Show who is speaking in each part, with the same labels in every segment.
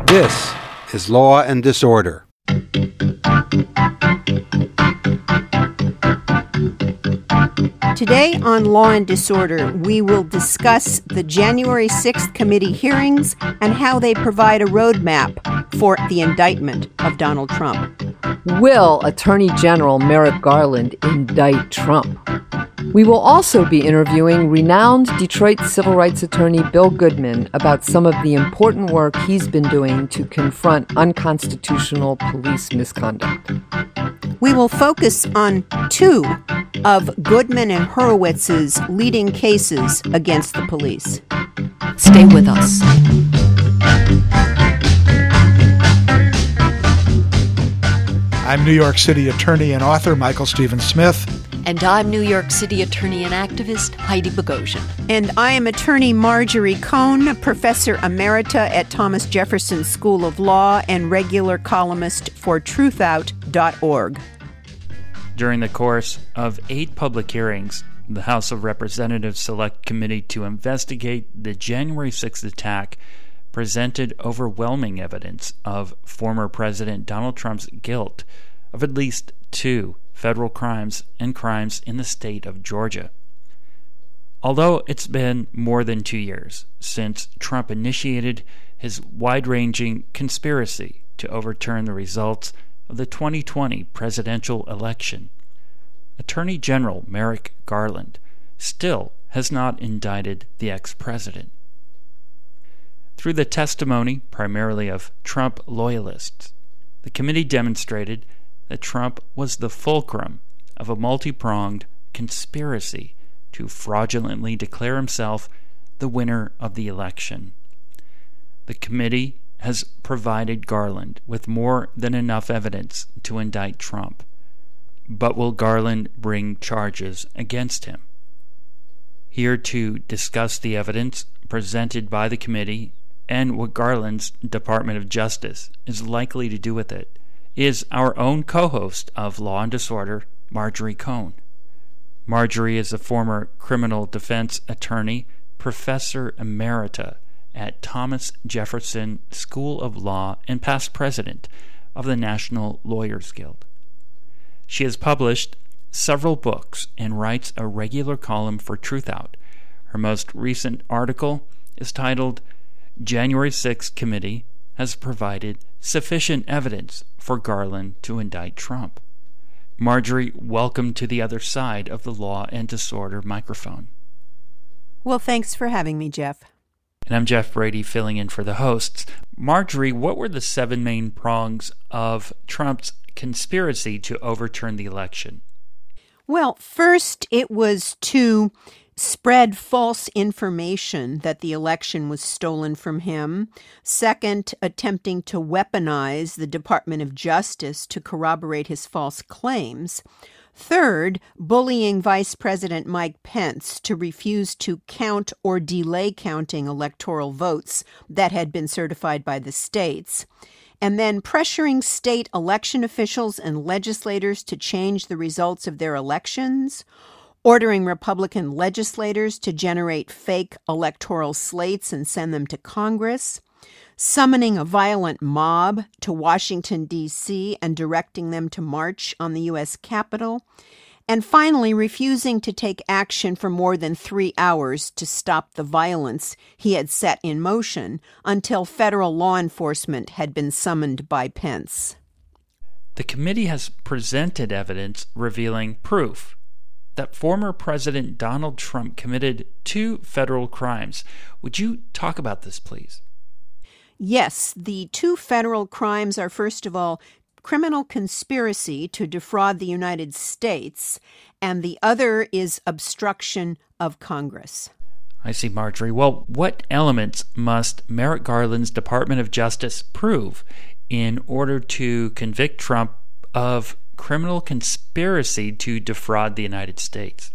Speaker 1: This is Law and Disorder.
Speaker 2: Today on Law and Disorder, we will discuss the January 6th committee hearings and how they provide a roadmap for the indictment of Donald Trump.
Speaker 3: Will Attorney General Merrick Garland indict Trump? We will also be interviewing renowned Detroit civil rights attorney Bill Goodman about some of the important work he's been doing to confront unconstitutional police misconduct.
Speaker 2: We will focus on two of Goodman and Horowitz's leading cases against the police.
Speaker 3: Stay with us.
Speaker 4: I'm New York City attorney and author Michael Stephen Smith.
Speaker 5: And I'm New York City attorney and activist Heidi Bogosian.
Speaker 2: And I am attorney Marjorie Cohn, professor emerita at Thomas Jefferson School of Law and regular columnist for truthout.org.
Speaker 6: During the course of 8 public hearings, the House of Representatives Select Committee to investigate the January 6th attack presented overwhelming evidence of former President Donald Trump's guilt of at least 2 federal crimes and crimes in the state of Georgia. Although it's been more than 2 years since Trump initiated his wide-ranging conspiracy to overturn the results of the 2020 presidential election, Attorney General Merrick Garland still has not indicted the ex-president. Through the testimony primarily of Trump loyalists, the committee demonstrated that Trump was the fulcrum of a multi-pronged conspiracy to fraudulently declare himself the winner of the election. The committee has provided Garland with more than enough evidence to indict Trump. But will Garland bring charges against him? Here to discuss the evidence presented by the committee and what Garland's Department of Justice is likely to do with it is our own co-host of Law and Disorder, Marjorie Cohn. Marjorie is a former criminal defense attorney, professor emerita at Thomas Jefferson School of Law, and past president of the National Lawyers Guild. She has published several books and writes a regular column for Truthout. Her most recent article is titled January 6th Committee has provided sufficient evidence for Garland to indict Trump. Marjorie, welcome to the other side of the Law and Disorder microphone.
Speaker 2: Well, thanks for having me, Jeff.
Speaker 6: And I'm Jeff Brady, filling in for the hosts. Marjorie, what were the 7 main prongs of Trump's conspiracy to overturn the election?
Speaker 2: Well, first, it was to spread false information that the election was stolen from him. Second, attempting to weaponize the Department of Justice to corroborate his false claims. Third, bullying Vice President Mike Pence to refuse to count or delay counting electoral votes that had been certified by the states. And then pressuring state election officials and legislators to change the results of their elections, ordering Republican legislators to generate fake electoral slates and send them to Congress, summoning a violent mob to Washington, D.C., and directing them to march on the U.S. Capitol, and finally refusing to take action for more than 3 hours to stop the violence he had set in motion until federal law enforcement had been summoned by Pence.
Speaker 6: The committee has presented evidence revealing proof that former President Donald Trump committed 2 federal crimes. Would you talk about this, please?
Speaker 2: Yes, the 2 federal crimes are, first of all, criminal conspiracy to defraud the United States, and the other is obstruction of Congress.
Speaker 6: I see, Marjorie. Well, what elements must Merrick Garland's Department of Justice prove in order to convict Trump of criminal conspiracy to defraud the United States?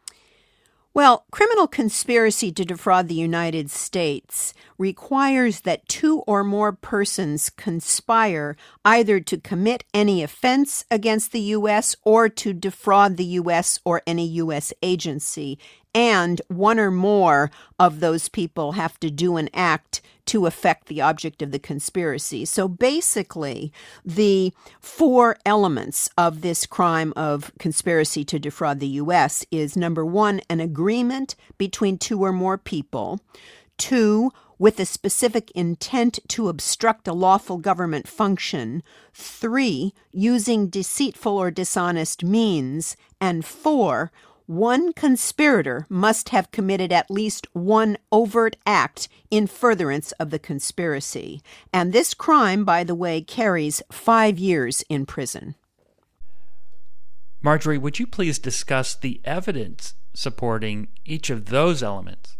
Speaker 2: Well, criminal conspiracy to defraud the United States requires that 2 or more persons conspire either to commit any offense against the U.S. or to defraud the U.S. or any U.S. agency, and 1 or more of those people have to do an act to affect the object of the conspiracy. So basically, the 4 elements of this crime of conspiracy to defraud the U.S. is, number 1, an agreement between 2 or more people. 2, with a specific intent to obstruct a lawful government function. 3, using deceitful or dishonest means. And 4, one conspirator must have committed at least one overt act in furtherance of the conspiracy. And this crime, by the way, carries 5 years in prison.
Speaker 6: Marjorie, would you please discuss the evidence supporting each of those elements?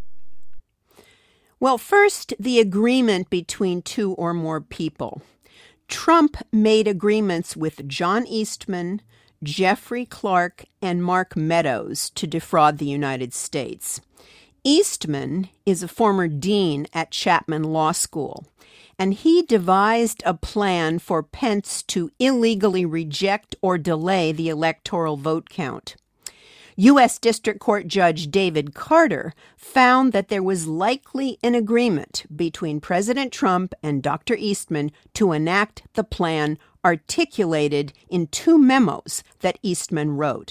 Speaker 2: Well, first, the agreement between 2 or more people. Trump made agreements with John Eastman, Jeffrey Clark, and Mark Meadows to defraud the United States. Eastman is a former dean at Chapman Law School, and he devised a plan for Pence to illegally reject or delay the electoral vote count. U.S. District Court Judge David Carter found that there was likely an agreement between President Trump and Dr. Eastman to enact the plan articulated in 2 memos that Eastman wrote.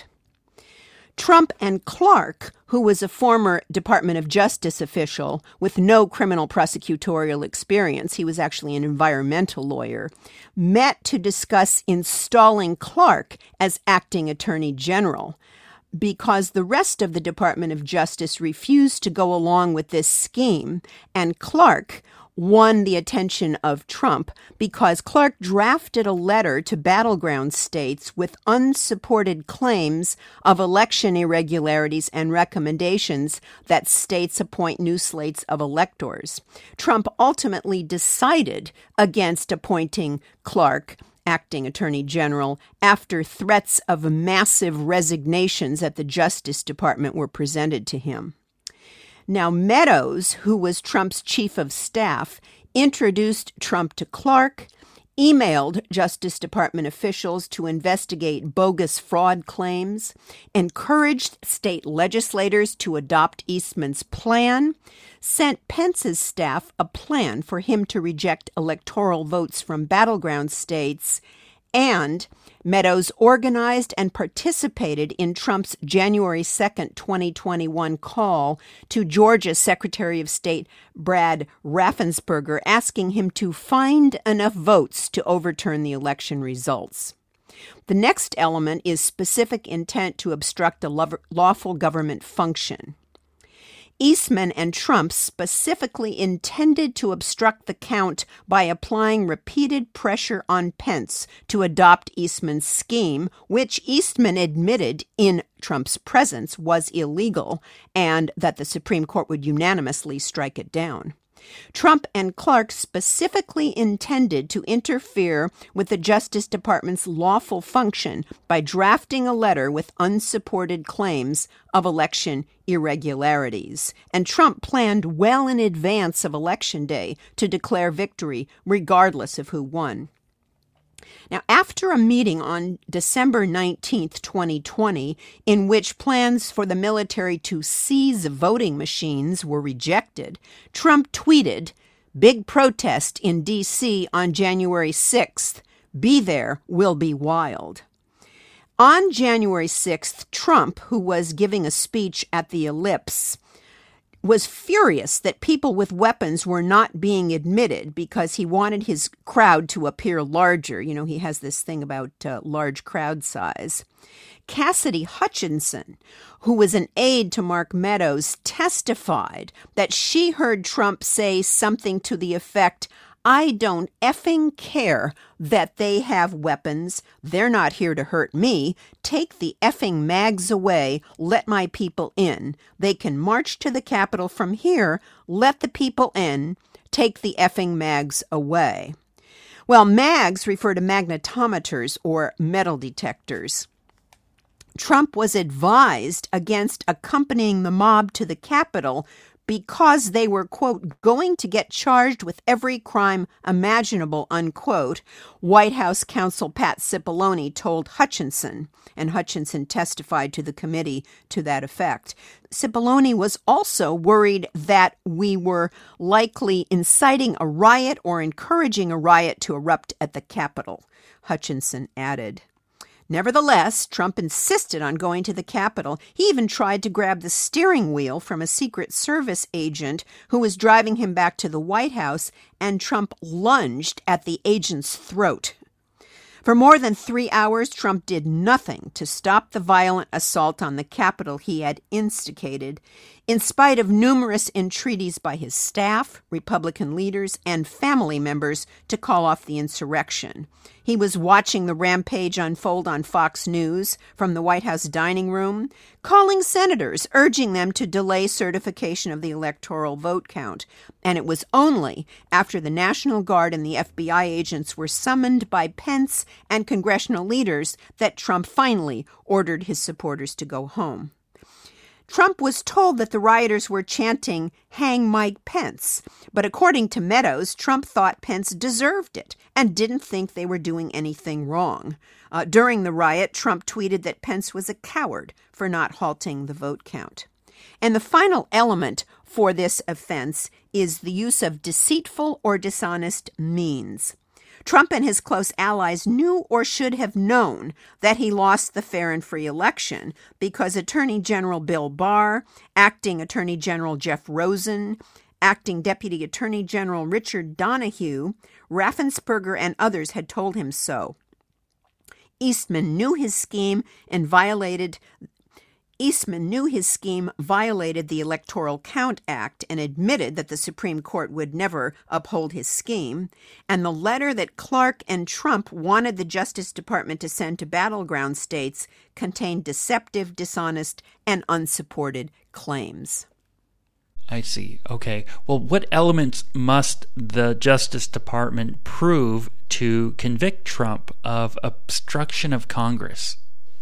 Speaker 2: Trump and Clark, who was a former Department of Justice official with no criminal prosecutorial experience, he was actually an environmental lawyer, met to discuss installing Clark as acting attorney general, because the rest of the Department of Justice refused to go along with this scheme, and Clark won the attention of Trump because Clark drafted a letter to battleground states with unsupported claims of election irregularities and recommendations that states appoint new slates of electors. Trump ultimately decided against appointing Clark acting attorney general after threats of massive resignations at the Justice Department were presented to him. Now, Meadows, who was Trump's chief of staff, introduced Trump to Clark, emailed Justice Department officials to investigate bogus fraud claims, encouraged state legislators to adopt Eastman's plan, sent Pence's staff a plan for him to reject electoral votes from battleground states, and Meadows organized and participated in Trump's January 2nd, 2021 call to Georgia's Secretary of State Brad Raffensperger, asking him to find enough votes to overturn the election results. The next element is specific intent to obstruct a lawful government function. Eastman and Trump specifically intended to obstruct the count by applying repeated pressure on Pence to adopt Eastman's scheme, which Eastman admitted in Trump's presence was illegal and that the Supreme Court would unanimously strike it down. Trump and Clark specifically intended to interfere with the Justice Department's lawful function by drafting a letter with unsupported claims of election irregularities. And Trump planned well in advance of Election Day to declare victory, regardless of who won. Now, after a meeting on December 19th, 2020, in which plans for the military to seize voting machines were rejected, Trump tweeted, "Big protest in D.C. on January 6th. Be there, will be wild." On January 6th, Trump, who was giving a speech at the Ellipse, was furious that people with weapons were not being admitted because he wanted his crowd to appear larger. You know, he has this thing about large crowd size. Cassidy Hutchinson, who was an aide to Mark Meadows, testified that she heard Trump say something to the effect, "I don't effing care that they have weapons. They're not here to hurt me. Take the effing mags away. Let my people in. They can march to the Capitol from here. Let the people in. Take the effing mags away." Well, mags refer to magnetometers or metal detectors. Trump was advised against accompanying the mob to the Capitol because they were, quote, going to get charged with every crime imaginable, unquote, White House counsel Pat Cipollone told Hutchinson, and Hutchinson testified to the committee to that effect. Cipollone was also worried that we were likely inciting a riot or encouraging a riot to erupt at the Capitol, Hutchinson added. Nevertheless, Trump insisted on going to the Capitol. He even tried to grab the steering wheel from a Secret Service agent who was driving him back to the White House, and Trump lunged at the agent's throat. For more than 3 hours, Trump did nothing to stop the violent assault on the Capitol he had instigated, in spite of numerous entreaties by his staff, Republican leaders, and family members to call off the insurrection. He was watching the rampage unfold on Fox News from the White House dining room, calling senators, urging them to delay certification of the electoral vote count. And it was only after the National Guard and the FBI agents were summoned by Pence and congressional leaders that Trump finally ordered his supporters to go home. Trump was told that the rioters were chanting, "Hang Mike Pence," but according to Meadows, Trump thought Pence deserved it and didn't think they were doing anything wrong. During the riot, Trump tweeted that Pence was a coward for not halting the vote count. And the final element for this offense is the use of deceitful or dishonest means. Trump and his close allies knew or should have known that he lost the fair and free election because Attorney General Bill Barr, Acting Attorney General Jeff Rosen, Acting Deputy Attorney General Richard Donahue, Raffensperger, and others had told him so. Eastman knew his scheme violated the Electoral Count Act and admitted that the Supreme Court would never uphold his scheme. And the letter that Clark and Trump wanted the Justice Department to send to battleground states contained deceptive, dishonest, and unsupported claims.
Speaker 6: I see. Okay. Well, what elements must the Justice Department prove to convict Trump of obstruction of Congress?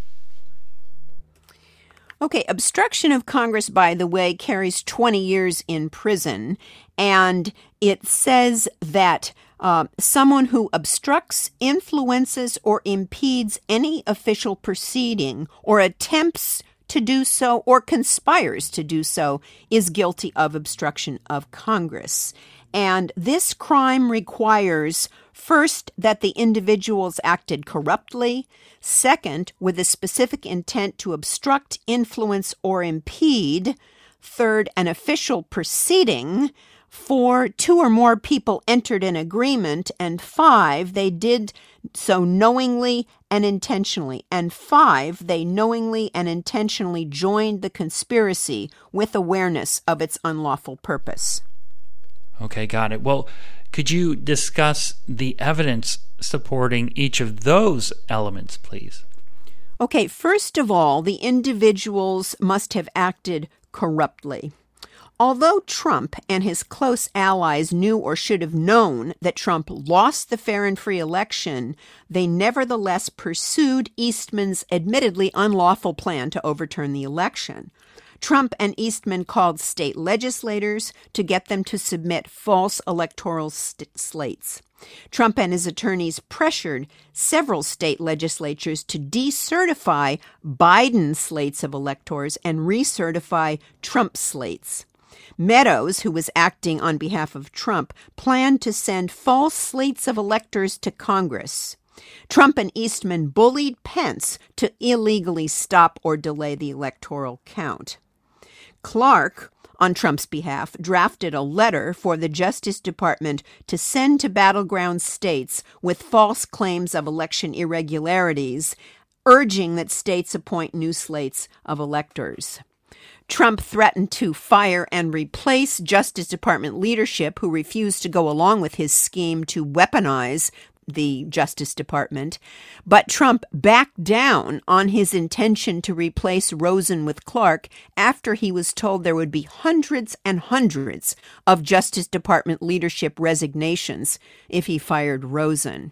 Speaker 2: Okay, obstruction of Congress, by the way, carries 20 years in prison, and it says that someone who obstructs, influences, or impedes any official proceeding or attempts to do so or conspires to do so is guilty of obstruction of Congress. And this crime requires, first, that the individuals acted corruptly, second, with a specific intent to obstruct, influence, or impede, third, an official proceeding, four, two or more people entered an agreement, and five, they did so knowingly and intentionally, and five, they knowingly and intentionally joined the conspiracy with awareness of its unlawful purpose.
Speaker 6: Okay, got it. Well, could you discuss the evidence supporting each of those elements, please?
Speaker 2: Okay, first of all, the individuals must have acted corruptly. Although Trump and his close allies knew or should have known that Trump lost the fair and free election, they nevertheless pursued Eastman's admittedly unlawful plan to overturn the election. Trump and Eastman called state legislators to get them to submit false electoral slates. Trump and his attorneys pressured several state legislatures to decertify Biden slates of electors and recertify Trump slates. Meadows, who was acting on behalf of Trump, planned to send false slates of electors to Congress. Trump and Eastman bullied Pence to illegally stop or delay the electoral count. Clark, on Trump's behalf, drafted a letter for the Justice Department to send to battleground states with false claims of election irregularities, urging that states appoint new slates of electors. Trump threatened to fire and replace Justice Department leadership who refused to go along with his scheme to weaponize the Justice Department, but Trump backed down on his intention to replace Rosen with Clark after he was told there would be hundreds and hundreds of Justice Department leadership resignations if he fired Rosen.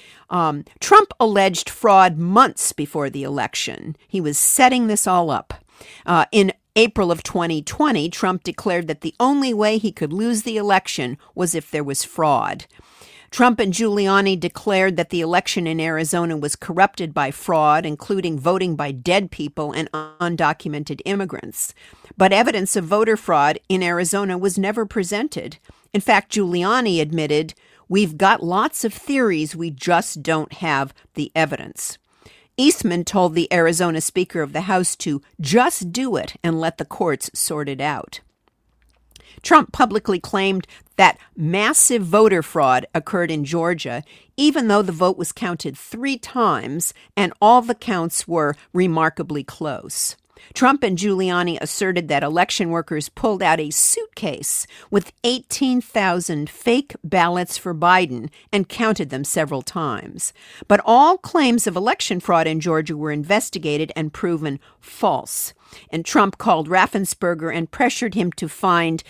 Speaker 2: Trump alleged fraud months before the election. He was setting this all up. In April of 2020, Trump declared that the only way he could lose the election was if there was fraud. Trump and Giuliani declared that the election in Arizona was corrupted by fraud, including voting by dead people and undocumented immigrants. But evidence of voter fraud in Arizona was never presented. In fact, Giuliani admitted, "We've got lots of theories, we just don't have the evidence." Eastman told the Arizona Speaker of the House to just do it and let the courts sort it out. Trump publicly claimed that massive voter fraud occurred in Georgia, even though the vote was counted 3 times and all the counts were remarkably close. Trump and Giuliani asserted that election workers pulled out a suitcase with 18,000 fake ballots for Biden and counted them several times. But all claims of election fraud in Georgia were investigated and proven false. And Trump called Raffensperger and pressured him to find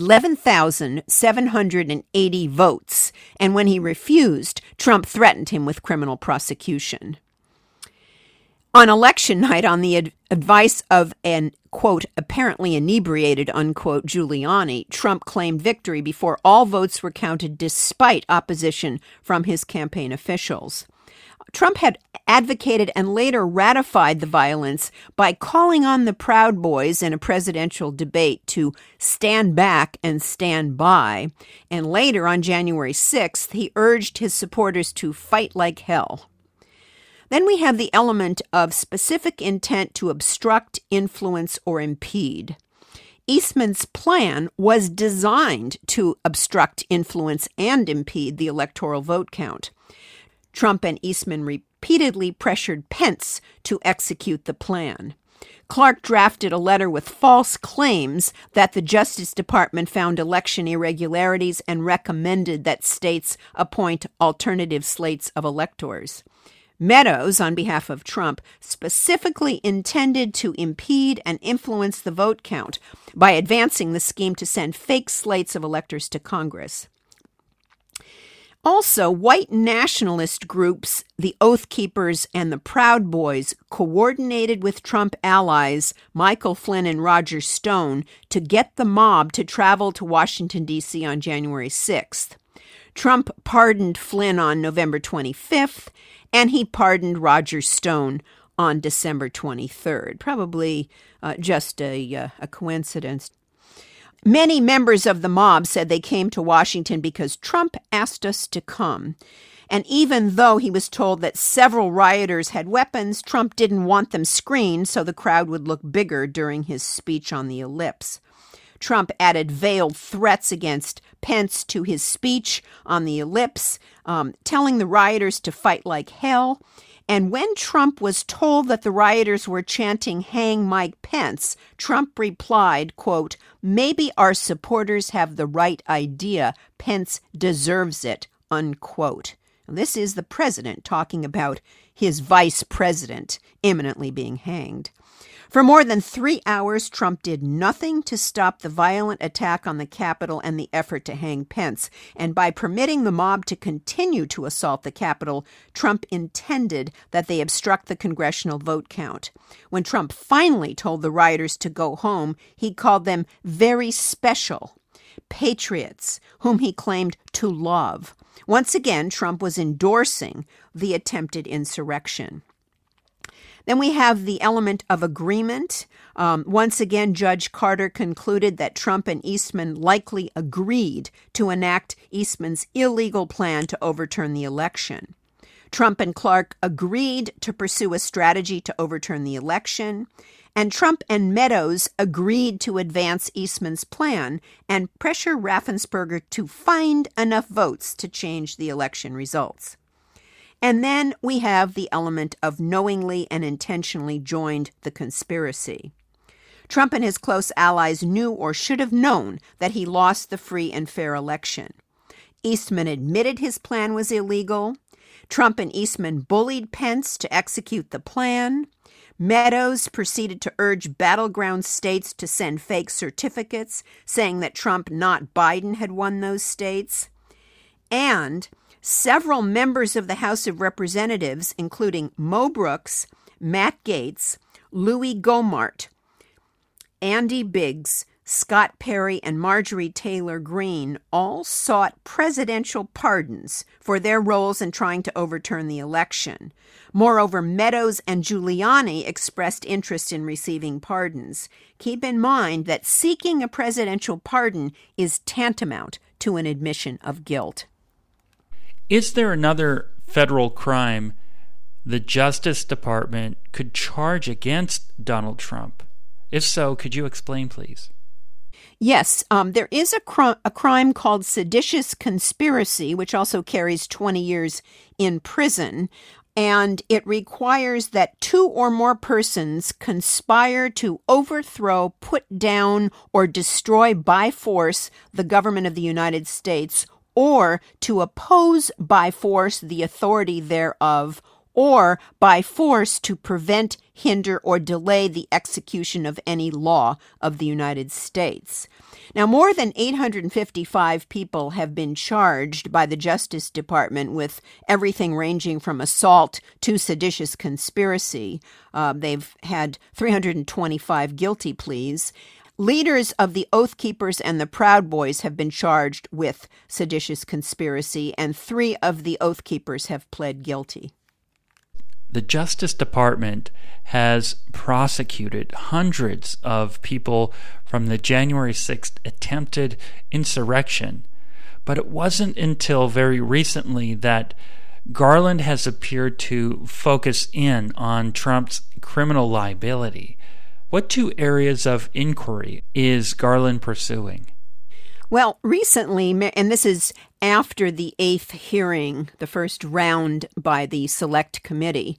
Speaker 2: 11,780 votes. And when he refused, Trump threatened him with criminal prosecution. On election night, on the advice of an, quote, apparently inebriated, unquote, Giuliani, Trump claimed victory before all votes were counted despite opposition from his campaign officials. Trump had advocated and later ratified the violence by calling on the Proud Boys in a presidential debate to stand back and stand by. And later, on January 6th, he urged his supporters to fight like hell. Then we have the element of specific intent to obstruct, influence, or impede. Eastman's plan was designed to obstruct, influence, and impede the electoral vote count. Trump and Eastman repeatedly pressured Pence to execute the plan. Clark drafted a letter with false claims that the Justice Department found election irregularities and recommended that states appoint alternative slates of electors. Meadows, on behalf of Trump, specifically intended to impede and influence the vote count by advancing the scheme to send fake slates of electors to Congress. Also, white nationalist groups, the Oath Keepers and the Proud Boys, coordinated with Trump allies Michael Flynn and Roger Stone to get the mob to travel to Washington, D.C. on January 6th. Trump pardoned Flynn on November 25th, and he pardoned Roger Stone on December 23rd. Probably just a coincidence. Many members of the mob said they came to Washington because Trump asked us to come. And even though he was told that several rioters had weapons, Trump didn't want them screened so the crowd would look bigger during his speech on the ellipse. Trump added veiled threats against Pence to his speech on the ellipse, telling the rioters to fight like hell. And when Trump was told that the rioters were chanting, "Hang Mike Pence," Trump replied, quote, "Maybe our supporters have the right idea. Pence deserves it," unquote. Now, this is the president talking about his vice president imminently being hanged. For more than 3 hours, Trump did nothing to stop the violent attack on the Capitol and the effort to hang Pence. And by permitting the mob to continue to assault the Capitol, Trump intended that they obstruct the congressional vote count. When Trump finally told the rioters to go home, he called them very special patriots, whom he claimed to love. Once again, Trump was endorsing the attempted insurrection. Then we have the element of agreement. Once again, Judge Carter concluded that Trump and Eastman likely agreed to enact Eastman's illegal plan to overturn the election. Trump and Clark agreed to pursue a strategy to overturn the election, and Trump and Meadows agreed to advance Eastman's plan and pressure Raffensperger to find enough votes to change the election results. And then we have the element of knowingly and intentionally joined the conspiracy. Trump and his close allies knew or should have known that he lost the free and fair election. Eastman admitted his plan was illegal. Trump and Eastman bullied Pence to execute the plan. Meadows proceeded to urge battleground states to send fake certificates, saying that Trump, not Biden, had won those states. And several members of the House of Representatives, including Mo Brooks, Matt Gaetz, Louis Gohmert, Andy Biggs, Scott Perry, and Marjorie Taylor Greene all sought presidential pardons for their roles in trying to overturn the election. Moreover, Meadows and Giuliani expressed interest in receiving pardons. Keep in mind that seeking a presidential pardon is tantamount to an admission of guilt.
Speaker 6: Is there another federal crime the Justice Department could charge against Donald Trump? If so, could you explain, please?
Speaker 2: Yes, there is a crime called seditious conspiracy, which also carries 20 years in prison, and it requires that 2 or more persons conspire to overthrow, put down, or destroy by force the government of the United States, or to oppose by force the authority thereof, or by force to prevent, hinder, or delay the execution of any law of the United States. Now, more than 855 people have been charged by the Justice Department with everything ranging from assault to seditious conspiracy. They've had 325 guilty pleas. Leaders of the Oath Keepers and the Proud Boys have been charged with seditious conspiracy, and 3 of the Oath Keepers have pled guilty.
Speaker 6: The Justice Department has prosecuted hundreds of people from the January 6th attempted insurrection, but it wasn't until very recently that Garland has appeared to focus in on Trump's criminal liability. What 2 areas of inquiry is Garland pursuing?
Speaker 2: Well, recently, and this is after the 8th hearing, the first round by the Select Committee,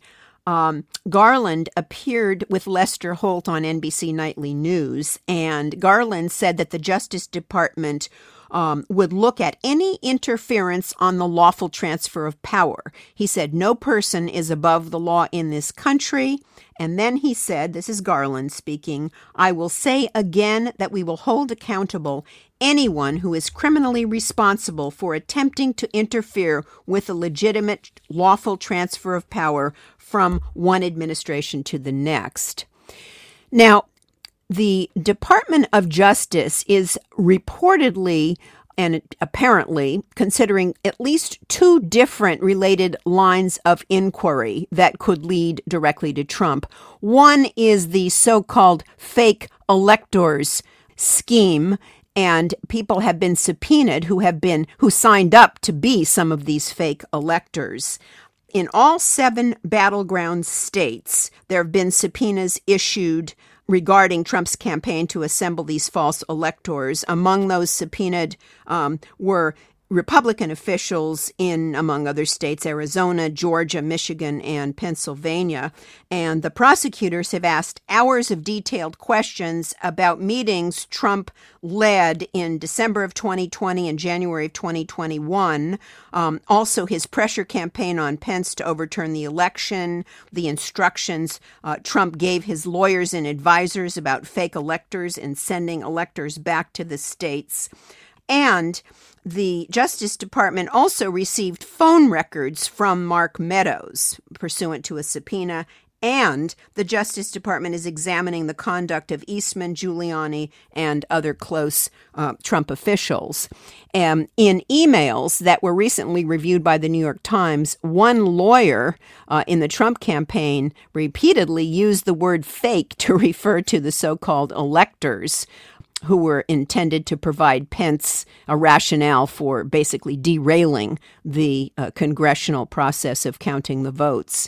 Speaker 2: Garland appeared with Lester Holt on NBC Nightly News, and Garland said that the Justice Department would look at any interference on the lawful transfer of power. He said, no person is above the law in this country. And then he said, this is Garland speaking, I will say again that we will hold accountable anyone who is criminally responsible for attempting to interfere with a legitimate lawful transfer of power from one administration to the next. Now, the Department of Justice is reportedly and apparently considering at least 2 different related lines of inquiry that could lead directly to Trump. One is the so-called fake electors scheme, and people have been subpoenaed who signed up to be some of these fake electors. In all 7 battleground states, there have been subpoenas issued regarding Trump's campaign to assemble these false electors. Among those subpoenaed were Republican officials in, among other states, Arizona, Georgia, Michigan, and Pennsylvania. And the prosecutors have asked hours of detailed questions about meetings Trump led in December of 2020 and January of 2021. Also, his pressure campaign on Pence to overturn the election, the instructions Trump gave his lawyers and advisors about fake electors and sending electors back to the states. And the Justice Department also received phone records from Mark Meadows pursuant to a subpoena, and the Justice Department is examining the conduct of Eastman, Giuliani, and other close Trump officials. In emails that were recently reviewed by the New York Times, one lawyer in the Trump campaign repeatedly used the word fake to refer to the so-called electors who were intended to provide Pence a rationale for basically derailing the congressional process of counting the votes.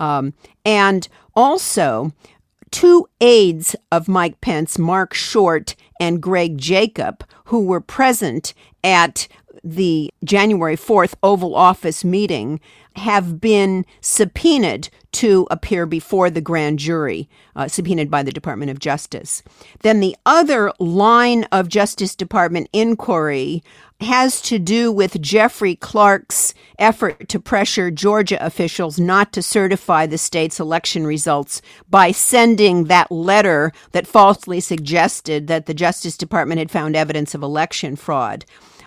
Speaker 2: And also, 2 aides of Mike Pence, Mark Short and Greg Jacob, who were present at the January 4th Oval Office meeting, have been subpoenaed to appear before the grand jury, subpoenaed by the Department of Justice. Then the other line of Justice Department inquiry has to do with Jeffrey Clark's effort to pressure Georgia officials not to certify the state's election results by sending that letter that falsely suggested that the Justice Department had found evidence of election fraud.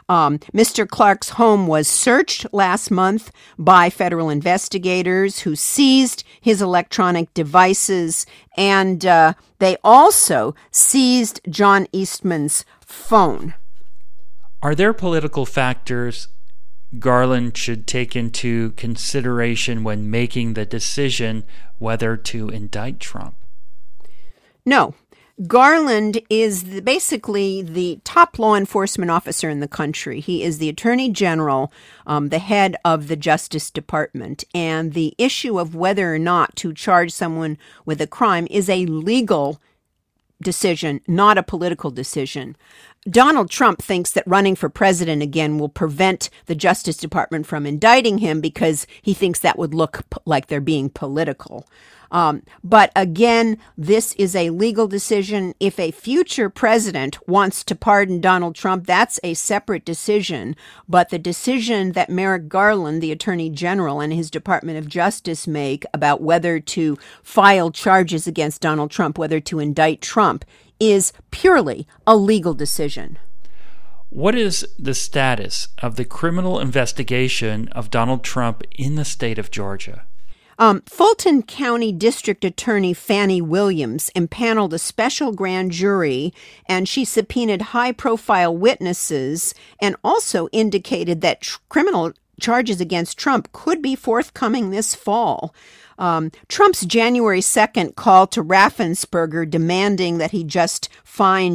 Speaker 2: Mr. Clark's home was searched last month by federal investigators who seized his electronic devices, and they also seized John Eastman's phone.
Speaker 6: Are there political factors Garland should take into consideration when making the decision whether to indict Trump?
Speaker 2: No. Garland is basically the top law enforcement officer in the country. He is the Attorney General, the head of the Justice Department. And the issue of whether or not to charge someone with a crime is a legal decision, not a political decision. Donald Trump thinks that running for president again will prevent the Justice Department from indicting him because he thinks that would look like they're being political. But again, this is a legal decision. If a future president wants to pardon Donald Trump, that's a separate decision. But the decision that Merrick Garland, the Attorney General, and his Department of Justice make about whether to file charges against Donald Trump, whether to indict Trump, is purely a legal decision.
Speaker 6: What is the status of the criminal investigation of Donald Trump in the state of Georgia?
Speaker 2: Fulton County District Attorney Fannie Williams impaneled a special grand jury, and she subpoenaed high-profile witnesses and also indicated that criminal charges against Trump could be forthcoming this fall. Trump's January 2nd call to Raffensperger demanding that he just find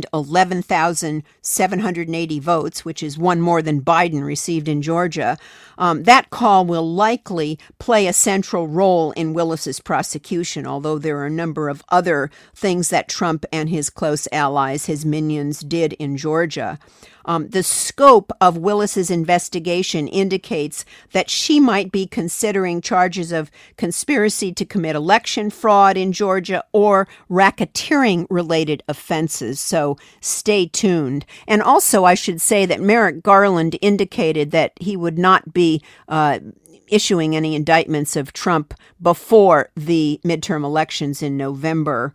Speaker 2: 11,780 votes, which is one more than Biden received in Georgia, that call will likely play a central role in Willis's prosecution, although there are a number of other things that Trump and his close allies, his minions, did in Georgia. The scope of Willis's investigation indicates that she might be considering charges of conspiracy to commit election fraud in Georgia or racketeering-related offenses, so stay tuned. And also, I should say that Merrick Garland indicated that he would not be issuing any indictments of Trump before the midterm elections in November.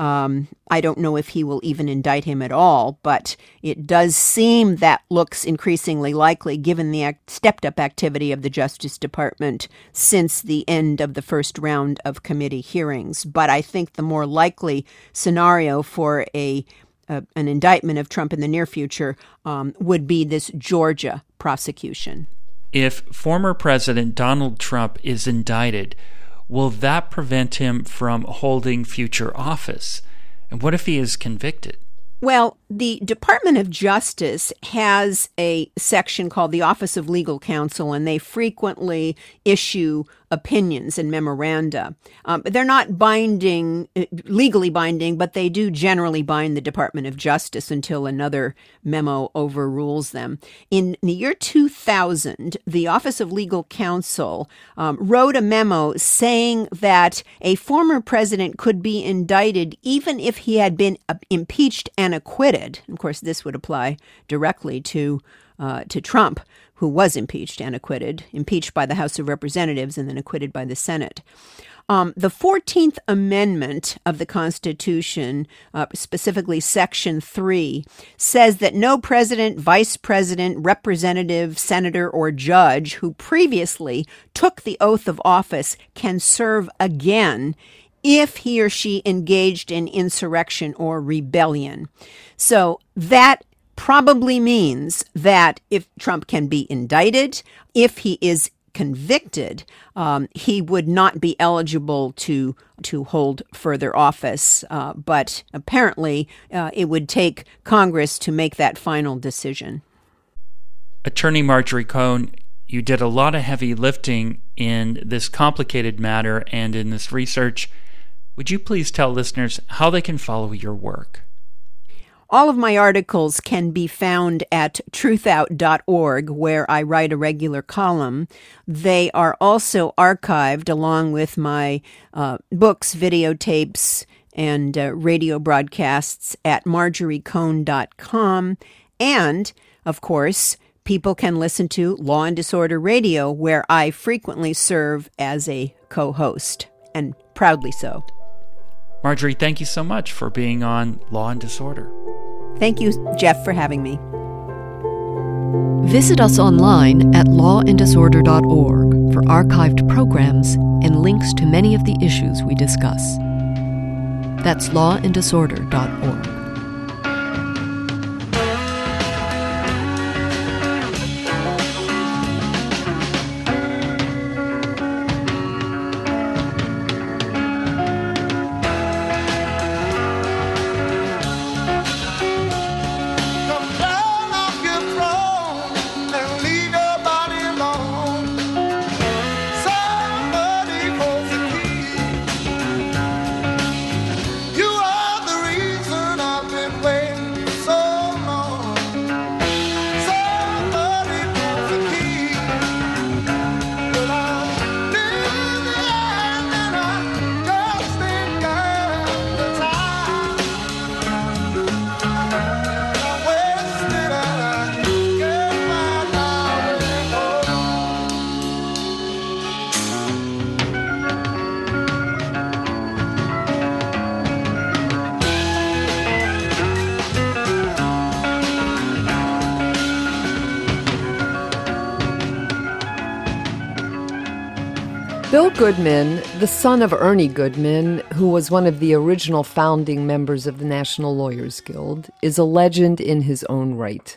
Speaker 2: I don't know if he will even indict him at all, but it does seem that looks increasingly likely given the stepped-up activity of the Justice Department since the end of the first round of committee hearings. But I think the more likely scenario for an indictment of Trump in the near future would be this Georgia prosecution.
Speaker 6: If former President Donald Trump is indicted, will that prevent him from holding future office? And what if he is convicted?
Speaker 2: Well, the Department of Justice has a section called the Office of Legal Counsel, and they frequently issue opinions and memoranda. They're not legally binding, but they do generally bind the Department of Justice until another memo overrules them. In the year 2000, the Office of Legal Counsel wrote a memo saying that a former president could be indicted even if he had been impeached and acquitted. Of course, this would apply directly to Trump, who was impeached and acquitted, impeached by the House of Representatives and then acquitted by the Senate. The 14th Amendment of the Constitution, specifically Section 3, says that no president, vice president, representative, senator, or judge who previously took the oath of office can serve again if he or she engaged in insurrection or rebellion. So that probably means that if Trump can be indicted, if he is convicted, he would not be eligible to hold further office. But apparently, it would take Congress to make that final decision.
Speaker 6: Attorney Marjorie Cohn, you did a lot of heavy lifting in this complicated matter and in this research. Would you please tell listeners how they can follow your work?
Speaker 2: All of my articles can be found at truthout.org, where I write a regular column. They are also archived along with my books, videotapes, and radio broadcasts at marjoriecohn.com. And, of course, people can listen to Law and Disorder Radio, where I frequently serve as a co-host, and proudly so.
Speaker 6: Marjorie, thank you so much for being on Law and Disorder.
Speaker 2: Thank you, Jeff, for having me.
Speaker 5: Visit us online at lawanddisorder.org for archived programs and links to many of the issues we discuss. That's lawanddisorder.org.
Speaker 3: Bill Goodman, the son of Ernie Goodman, who was one of the original founding members of the National Lawyers Guild, is a legend in his own right.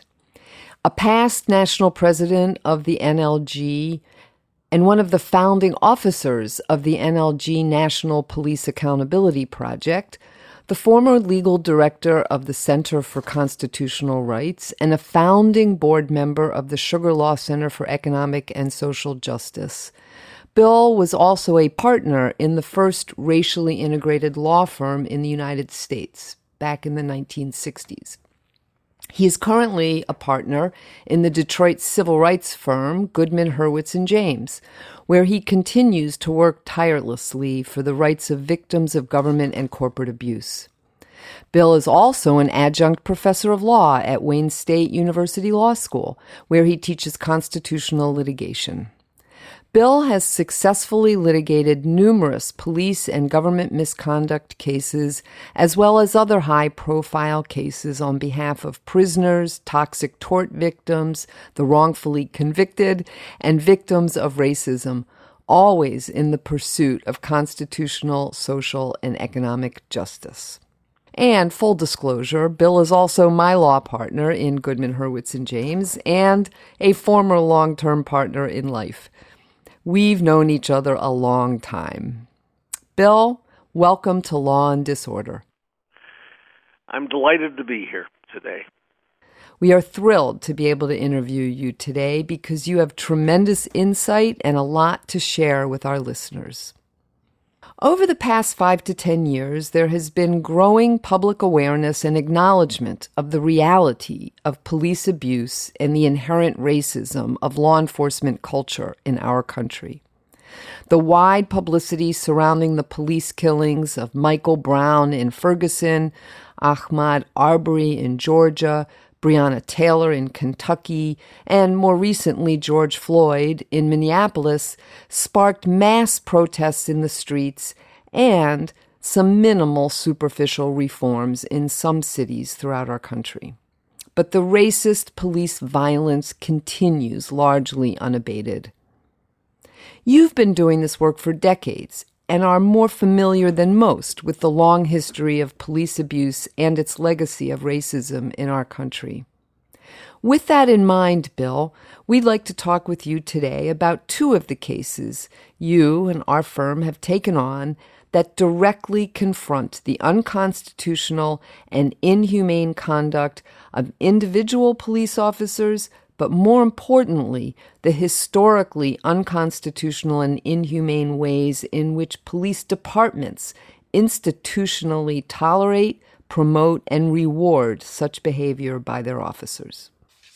Speaker 3: A past national president of the NLG and one of the founding officers of the NLG National Police Accountability Project, the former legal director of the Center for Constitutional Rights, and a founding board member of the Sugar Law Center for Economic and Social Justice. Bill was also a partner in the first racially integrated law firm in the United States back in the 1960s. He is currently a partner in the Detroit civil rights firm Goodman, Hurwitz & James, where he continues to work tirelessly for the rights of victims of government and corporate abuse. Bill is also an adjunct professor of law at Wayne State University Law School, where he teaches constitutional litigation. Bill has successfully litigated numerous police and government misconduct cases, as well as other high-profile cases on behalf of prisoners, toxic tort victims, the wrongfully convicted, and victims of racism, always in the pursuit of constitutional, social, and economic justice. And full disclosure, Bill is also my law partner in Goodman, Hurwitz & James and a former long-term partner in life. We've known each other a long time. Bill, welcome to Law and Disorder.
Speaker 7: I'm delighted to be here today.
Speaker 3: We are thrilled to be able to interview you today because you have tremendous insight and a lot to share with our listeners. Over the past 5 to 10 years, there has been growing public awareness and acknowledgement of the reality of police abuse and the inherent racism of law enforcement culture in our country. The wide publicity surrounding the police killings of Michael Brown in Ferguson, Ahmaud Arbery in Georgia, Breonna Taylor in Kentucky, and more recently George Floyd in Minneapolis sparked mass protests in the streets and some minimal superficial reforms in some cities throughout our country. But the racist police violence continues largely unabated. You've been doing this work for decades and are more familiar than most with the long history of police abuse and its legacy of racism in our country. With that in mind, Bill, we'd like to talk with you today about 2 of the cases you and our firm have taken on that directly confront the unconstitutional and inhumane conduct of individual police officers, but more importantly, the historically unconstitutional and inhumane ways in which police departments institutionally tolerate, promote, and reward such behavior by their officers.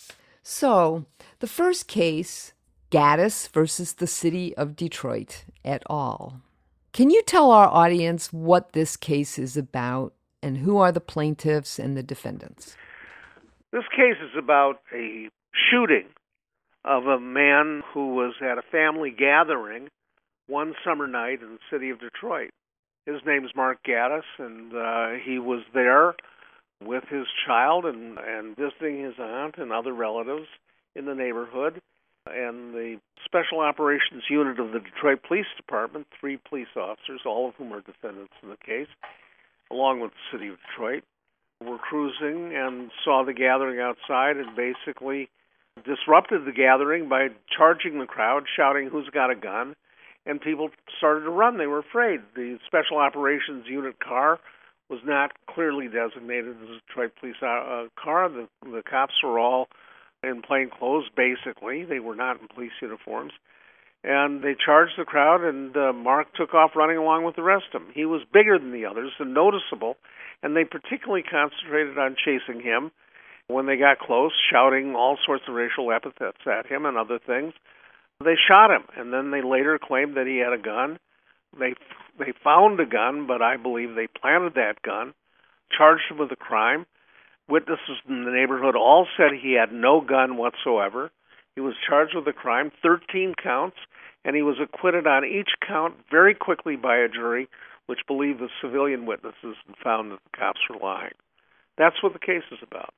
Speaker 3: So, the first case, Gaddis versus the City of Detroit et al. Can you tell our audience what this case is about and who are the plaintiffs and the defendants?
Speaker 7: This case is about a shooting of a man who was at a family gathering one summer night in the city of Detroit. His name's Mark Gaddis, and he was there with his child and visiting his aunt and other relatives in the neighborhood, and the Special Operations Unit of the Detroit Police Department, 3 police officers, all of whom are defendants in the case, along with the city of Detroit, were cruising and saw the gathering outside and basically disrupted the gathering by charging the crowd, shouting, "Who's got a gun?" And people started to run. They were afraid. The Special Operations Unit car was not clearly designated as a Detroit police car. The cops were all in plain clothes, basically. They were not in police uniforms. And they charged the crowd, and Mark took off running along with the rest of them. He was bigger than the others and noticeable, and they particularly concentrated on chasing him. When they got close, shouting all sorts of racial epithets at him and other things, they shot him, and then they later claimed that he had a gun. They found a gun, but I believe they planted that gun, charged him with a crime. Witnesses in the neighborhood all said he had no gun whatsoever. He was charged with a crime, 13 counts, and he was acquitted on each count very quickly by a jury, which believed the civilian witnesses and found that the cops were lying. That's what the case is about.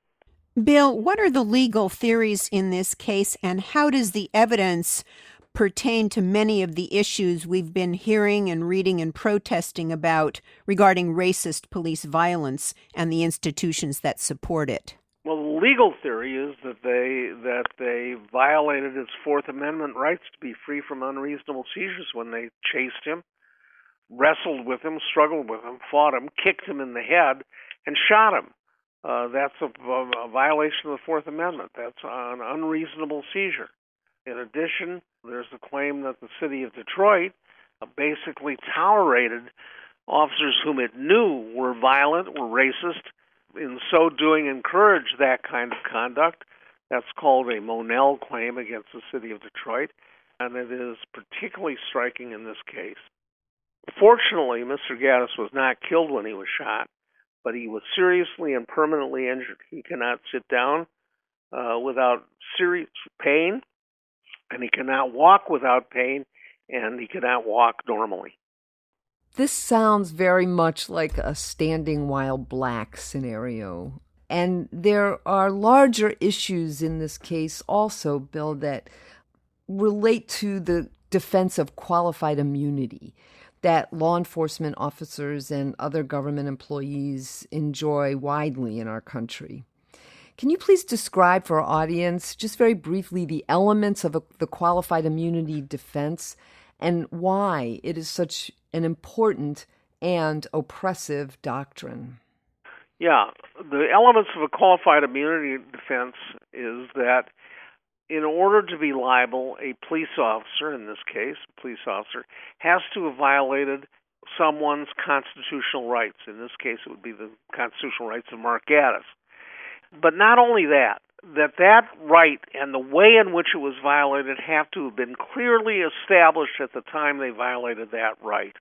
Speaker 2: Bill, what are the legal theories in this case, and how does the evidence pertain to many of the issues we've been hearing and reading and protesting about regarding racist police violence and the institutions that support it?
Speaker 7: Well, the legal theory is that they violated his Fourth Amendment rights to be free from unreasonable seizures when they chased him, wrestled with him, struggled with him, fought him, kicked him in the head, and shot him. That's a violation of the Fourth Amendment. That's an unreasonable seizure. In addition, there's a claim that the city of Detroit basically tolerated officers whom it knew were violent, were racist. In so doing, encouraged that kind of conduct. That's called a Monell claim against the city of Detroit, and it is particularly striking in this case. Fortunately, Mr. Gaddis was not killed when he was shot, but he was seriously and permanently injured. He cannot sit down without serious pain, and he cannot walk without pain, and he cannot walk normally.
Speaker 3: This sounds very much like a Standing While Black scenario. And there are larger issues in this case also, Bill, that relate to the defense of qualified immunity that law enforcement officers and other government employees enjoy widely in our country. Can you please describe for our audience, just very briefly, the elements of the qualified immunity defense and why it is such an important and oppressive doctrine?
Speaker 7: Yeah, the elements of a qualified immunity defense is that in order to be liable, a police officer, in this case, a police officer, has to have violated someone's constitutional rights. In this case, it would be the constitutional rights of Mark Gaddis. But not only that right and the way in which it was violated have to have been clearly established at the time they violated that right.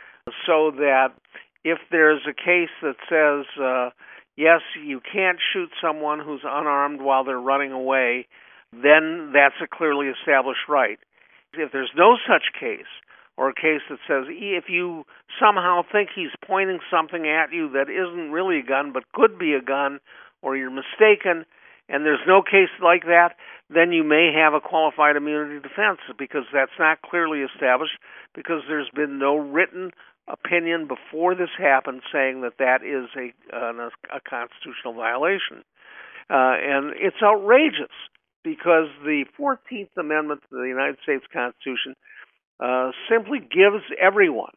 Speaker 7: So that if there's a case that says, yes, you can't shoot someone who's unarmed while they're running away, then that's a clearly established right. If there's no such case, or a case that says if you somehow think he's pointing something at you that isn't really a gun but could be a gun, or you're mistaken, and there's no case like that, then you may have a qualified immunity defense because that's not clearly established, because there's been no written opinion before this happened saying that that is a constitutional violation. And it's outrageous because the 14th Amendment to the United States Constitution simply gives everyone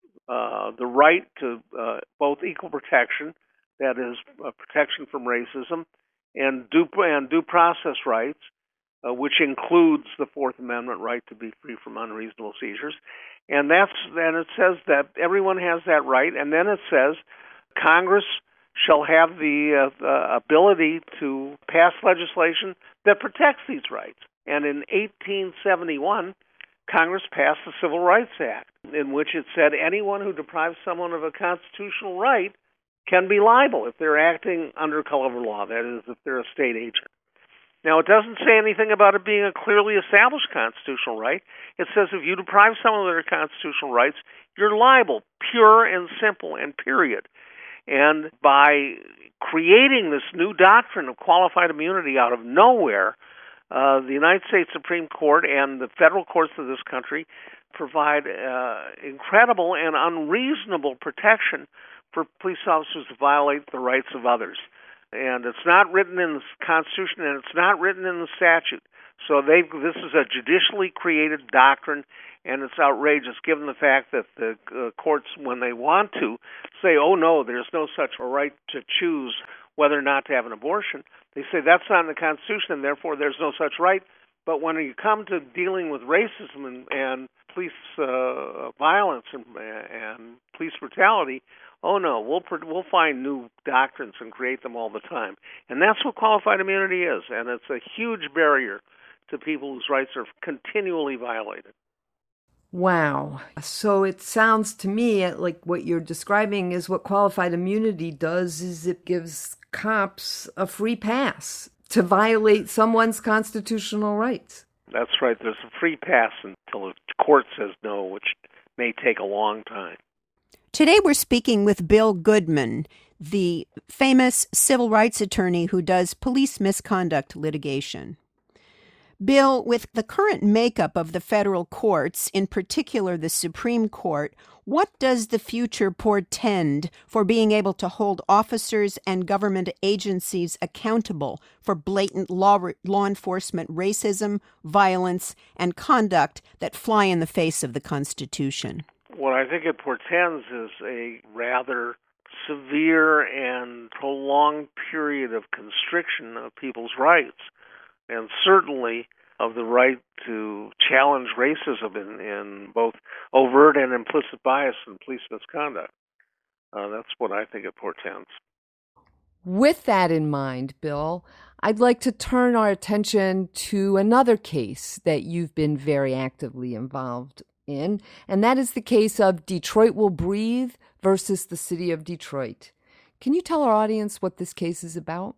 Speaker 7: the right to both equal protection, that is, protection from racism, and due process rights, which includes the Fourth Amendment right to be free from unreasonable seizures. And it says that everyone has that right, and then it says Congress shall have the ability to pass legislation that protects these rights. And in 1871, Congress passed the Civil Rights Act, in which it said anyone who deprives someone of a constitutional right can be liable if they're acting under color of law, that is, if they're a state agent. Now, it doesn't say anything about it being a clearly established constitutional right. It says if you deprive someone of their constitutional rights, you're liable, pure and simple and period. And by creating this new doctrine of qualified immunity out of nowhere, The United States Supreme Court and the federal courts of this country provide incredible and unreasonable protection for police officers to violate the rights of others. And it's not written in the Constitution, and it's not written in the statute. So this is a judicially created doctrine, and it's outrageous given the fact that the courts, when they want to, say, oh, no, there's no such a right to choose whether or not to have an abortion. They say that's not in the Constitution, and therefore there's no such right. But when you come to dealing with racism and police violence and police brutality, oh no, we'll find new doctrines and create them all the time. And that's what qualified immunity is, and it's a huge barrier to people whose rights are continually violated.
Speaker 3: Wow. So it sounds to me like what you're describing is what qualified immunity does is it gives cops a free pass to violate someone's constitutional rights.
Speaker 7: That's right. There's a free pass until the court says no, which may take a long time.
Speaker 2: Today we're speaking with Bill Goodman, the famous civil rights attorney who does police misconduct litigation. Bill, with the current makeup of the federal courts, in particular the Supreme Court, what does the future portend for being able to hold officers and government agencies accountable for blatant law enforcement racism, violence, and conduct that fly in the face of the Constitution?
Speaker 7: What I think it portends is a rather severe and prolonged period of constriction of people's rights, and certainly of the right to challenge racism in both overt and implicit bias in police misconduct. That's what I think it portends.
Speaker 3: With that in mind, Bill, I'd like to turn our attention to another case that you've been very actively involved in, and that is the case of Detroit Will Breathe versus the City of Detroit. Can you tell our audience what this case is about?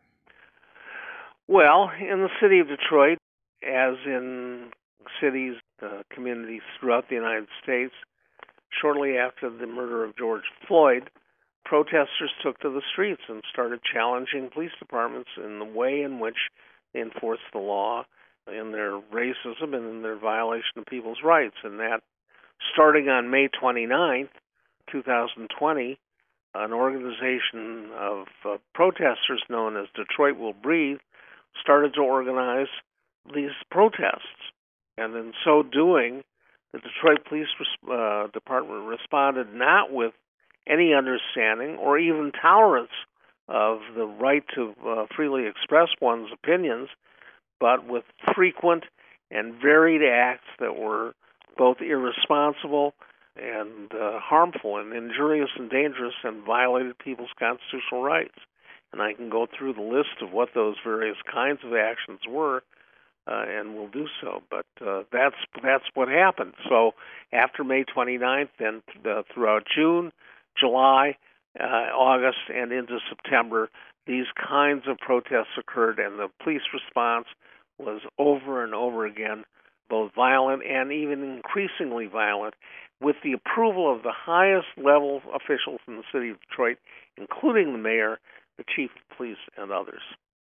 Speaker 7: Well, in the city of Detroit, as in cities, communities throughout the United States, shortly after the murder of George Floyd, protesters took to the streets and started challenging police departments in the way in which they enforce the law, in their racism, and in their violation of people's rights. And that, starting on May 29th, 2020, an organization of protesters known as Detroit Will Breathe started to organize these protests. And in so doing, the Detroit Police Department responded not with any understanding or even tolerance of the right to freely express one's opinions, but with frequent and varied acts that were both irresponsible and harmful and injurious and dangerous and violated people's constitutional rights. And I can go through the list of what those various kinds of actions were, and we'll do so. But that's what happened. So after May 29th, then throughout June, July, August, and into September, these kinds of protests occurred, and the police response was over and over again, both violent and even increasingly violent, with the approval of the highest level officials in the city of Detroit, including the mayor, the chief of police, and others.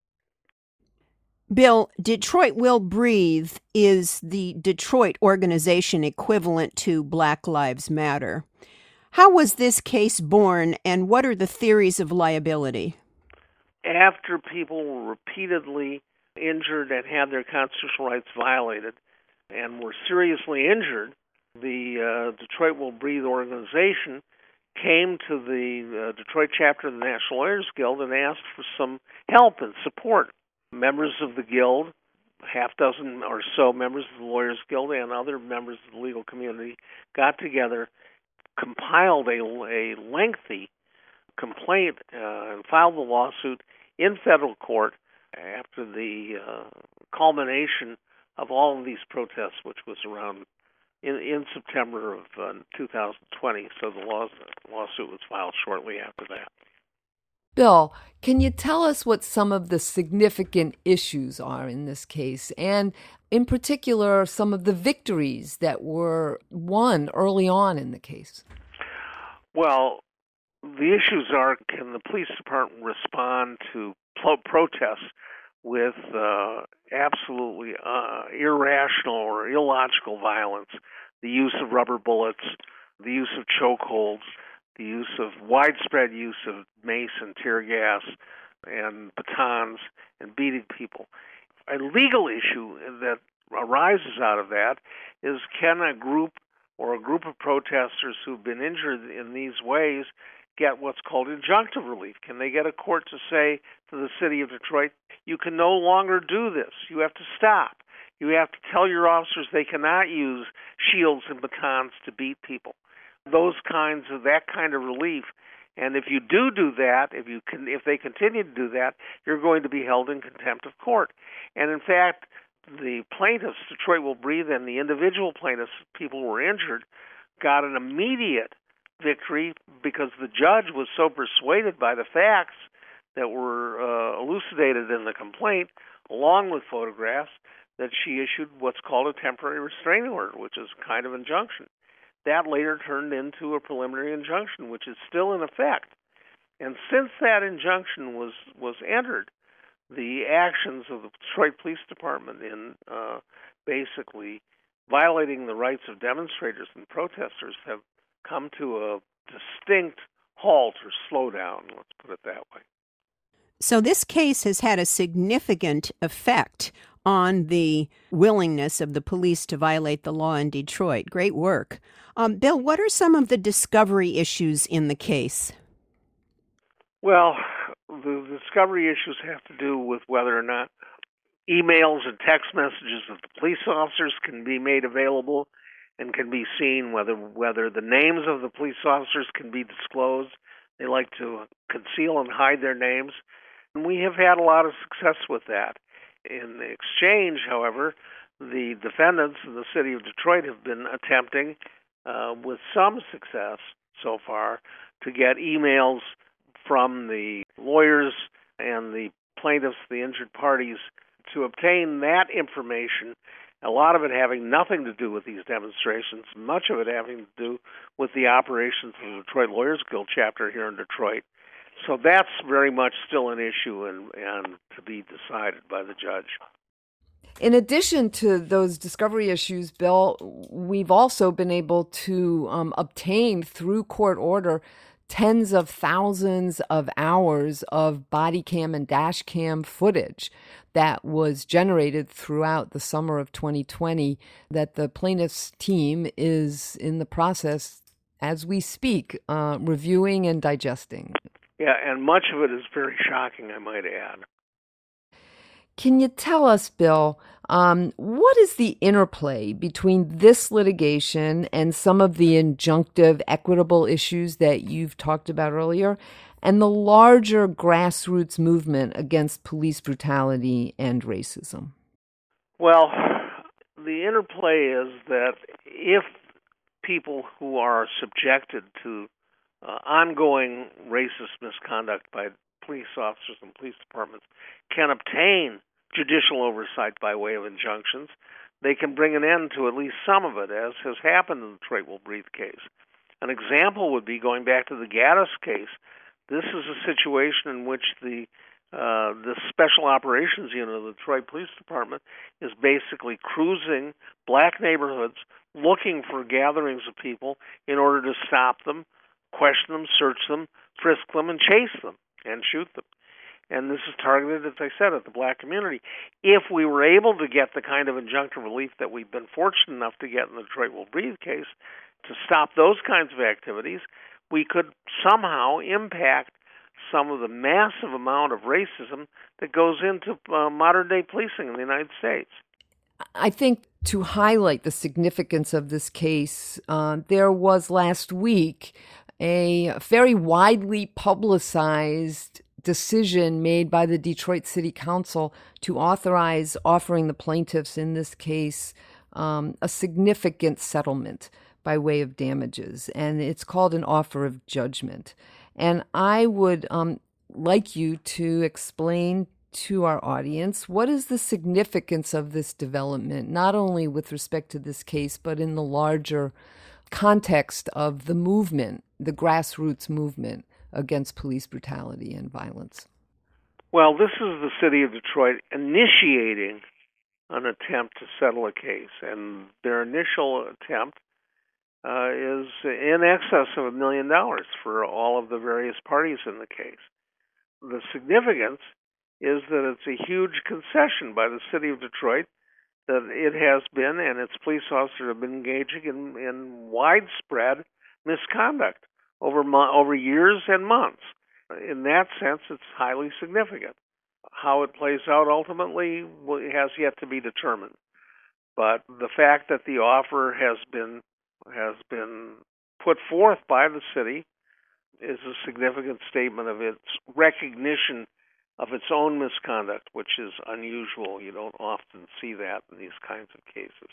Speaker 2: Bill, Detroit Will Breathe is the Detroit organization equivalent to Black Lives Matter. How was this case born, and what are the theories of liability?
Speaker 7: After people were repeatedly injured and had their constitutional rights violated and were seriously injured, the Detroit Will Breathe organization came to the Detroit chapter of the National Lawyers Guild and asked for some help and support. Members of the Guild, half dozen or so members of the Lawyers Guild and other members of the legal community, got together, compiled a lengthy complaint and filed the lawsuit in federal court after the culmination of all of these protests, which was around in September of 2020. So the lawsuit was filed shortly after that.
Speaker 3: Bill, can you tell us what some of the significant issues are in this case, and in particular, some of the victories that were won early on in the case?
Speaker 7: Well, the issues are, can the police department respond to protests with absolutely irrational or illogical violence, the use of rubber bullets, the use of chokeholds, the use of widespread use of mace and tear gas and batons and beating people. A legal issue that arises out of that is, can a group of protesters who've been injured in these ways get what's called injunctive relief? Can they get a court to say to the city of Detroit, you can no longer do this. You have to stop. You have to tell your officers they cannot use shields and batons to beat people. That kind of relief. And if you do that, if they continue to do that, you're going to be held in contempt of court. And in fact, the plaintiffs, Detroit Will Breathe, and the individual plaintiffs, people who were injured, got an immediate victory because the judge was so persuaded by the facts that were elucidated in the complaint, along with photographs, that she issued what's called a temporary restraining order, which is a kind of injunction. That later turned into a preliminary injunction, which is still in effect. And since that injunction was entered, the actions of the Detroit Police Department in basically violating the rights of demonstrators and protesters have come to a distinct halt or slowdown, let's put it that way.
Speaker 2: So this case has had a significant effect on the willingness of the police to violate the law in Detroit. Great work. Bill, what are some of the discovery issues in the case?
Speaker 7: Well, the discovery issues have to do with whether or not emails and text messages of the police officers can be made available and can be seen, whether the names of the police officers can be disclosed. They like to conceal and hide their names, and we have had a lot of success with that. In exchange, however, the defendants in the city of Detroit have been attempting, with some success so far, to get emails from the lawyers and the plaintiffs, the injured parties, to obtain that information, a lot of it having nothing to do with these demonstrations, much of it having to do with the operations of the Detroit Lawyers Guild chapter here in Detroit. So that's very much still an issue and to be decided by the judge.
Speaker 3: In addition to those discovery issues, Bill, we've also been able to obtain through court order tens of thousands of hours of body cam and dash cam footage that was generated throughout the summer of 2020 that the plaintiff's team is in the process, as we speak, reviewing and digesting.
Speaker 7: Yeah, and much of it is very shocking, I might add.
Speaker 3: Can you tell us, Bill, what is the interplay between this litigation and some of the injunctive, equitable issues that you've talked about earlier, and the larger grassroots movement against police brutality and racism?
Speaker 7: Well, the interplay is that if people who are subjected to ongoing racist misconduct by police officers and police departments can obtain judicial oversight by way of injunctions, they can bring an end to at least some of it, as has happened in the Detroit Will Breathe case. An example would be going back to the Gaddis case. This is a situation in which the Special Operations Unit of the Detroit Police Department is basically cruising black neighborhoods looking for gatherings of people in order to stop them, question them, search them, frisk them, and chase them, and shoot them. And this is targeted, as I said, at the black community. If we were able to get the kind of injunctive relief that we've been fortunate enough to get in the Detroit Will Breathe case to stop those kinds of activities, we could somehow impact some of the massive amount of racism that goes into modern-day policing in the United States.
Speaker 3: I think to highlight the significance of this case, there was last week a very widely publicized decision made by the Detroit City Council to authorize offering the plaintiffs in this case a significant settlement by way of damages, and it's called an offer of judgment. And I would like you to explain to our audience what is the significance of this development, not only with respect to this case, but in the larger context of the movement, the grassroots movement against police brutality and violence.
Speaker 7: Well, this is the city of Detroit initiating an attempt to settle a case, and their initial attempt is in excess of $1 million for all of the various parties in the case. The significance is that it's a huge concession by the city of Detroit that it has been, and its police officers have been engaging in widespread misconduct over years and months. In that sense, it's highly significant. How it plays out ultimately has yet to be determined. But the fact that the offer has been put forth by the city is a significant statement of its recognition of its own misconduct, which is unusual. You don't often see that in these kinds of cases.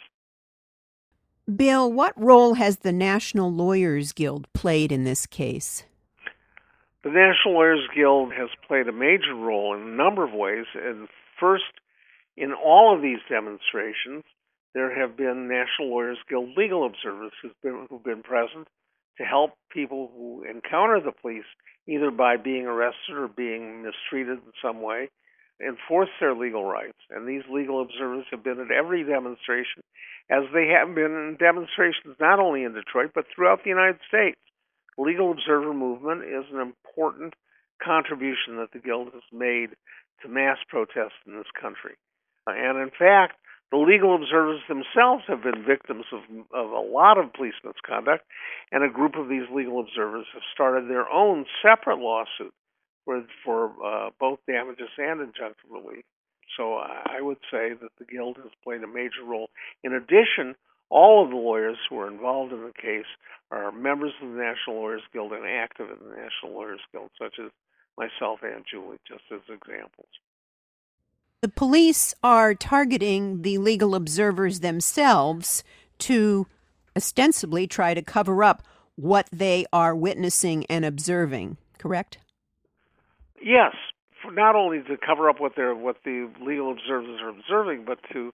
Speaker 2: Bill, what role has the National Lawyers Guild played in this case?
Speaker 7: The National Lawyers Guild has played a major role in a number of ways. And first, in all of these demonstrations, there have been National Lawyers Guild legal observers who've been present to help people who encounter the police, either by being arrested or being mistreated in some way, enforce their legal rights. And these legal observers have been at every demonstration, as they have been in demonstrations not only in Detroit, but throughout the United States. The legal observer movement is an important contribution that the Guild has made to mass protests in this country. And in fact, the legal observers themselves have been victims of a lot of police misconduct, and a group of these legal observers have started their own separate lawsuit for both damages and injunctive relief. So I would say that the Guild has played a major role. In addition, all of the lawyers who are involved in the case are members of the National Lawyers Guild and active in the National Lawyers Guild, such as myself and Julie, just as examples.
Speaker 2: The police are targeting the legal observers themselves to ostensibly try to cover up what they are witnessing and observing, correct?
Speaker 7: Yes, not only to cover up what the legal observers are observing, but to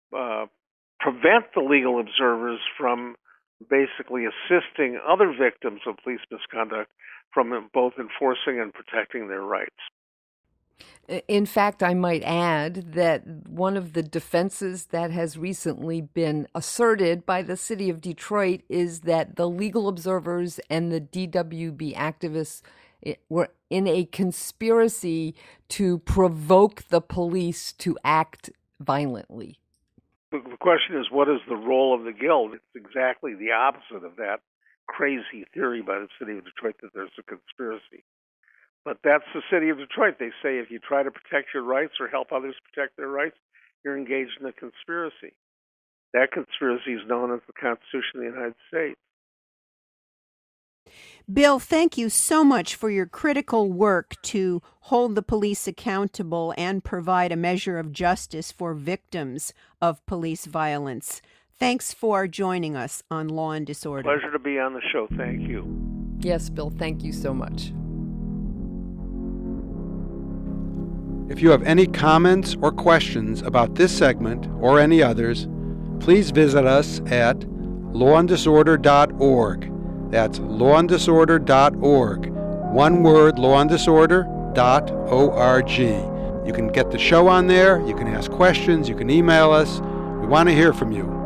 Speaker 7: prevent the legal observers from basically assisting other victims of police misconduct from both enforcing and protecting their rights.
Speaker 3: In fact, I might add that one of the defenses that has recently been asserted by the city of Detroit is that the legal observers and the DWB activists were in a conspiracy to provoke the police to act violently.
Speaker 7: The question is, what is the role of the Guild? It's exactly the opposite of that crazy theory by the city of Detroit that there's a conspiracy. But that's the city of Detroit. They say if you try to protect your rights or help others protect their rights, you're engaged in a conspiracy. That conspiracy is known as the Constitution of the United States.
Speaker 2: Bill, thank you so much for your critical work to hold the police accountable and provide a measure of justice for victims of police violence. Thanks for joining us on Law and Disorder.
Speaker 7: Pleasure to be on the show. Thank you.
Speaker 3: Yes, Bill, thank you so much.
Speaker 1: If you have any comments or questions about this segment or any others, please visit us at lawanddisorder.org. That's lawanddisorder.org. One word, lawanddisorder.org. You can get the show on there. You can ask questions. You can email us. We want to hear from you.